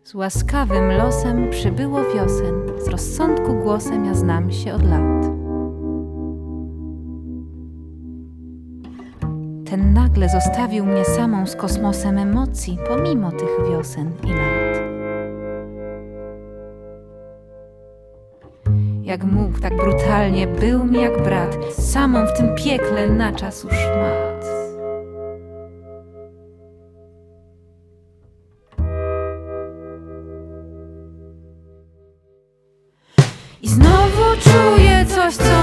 Z łaskawym losem przybyło wiosen, z rozsądku głosem ja znam się od lat. Ten nagle zostawił mnie samą z kosmosem emocji, pomimo tych wiosen i lat. Jak mógł, tak brutalnie, był mi jak brat, samą w tym piekle na czasu szmat. I znowu czuję coś, co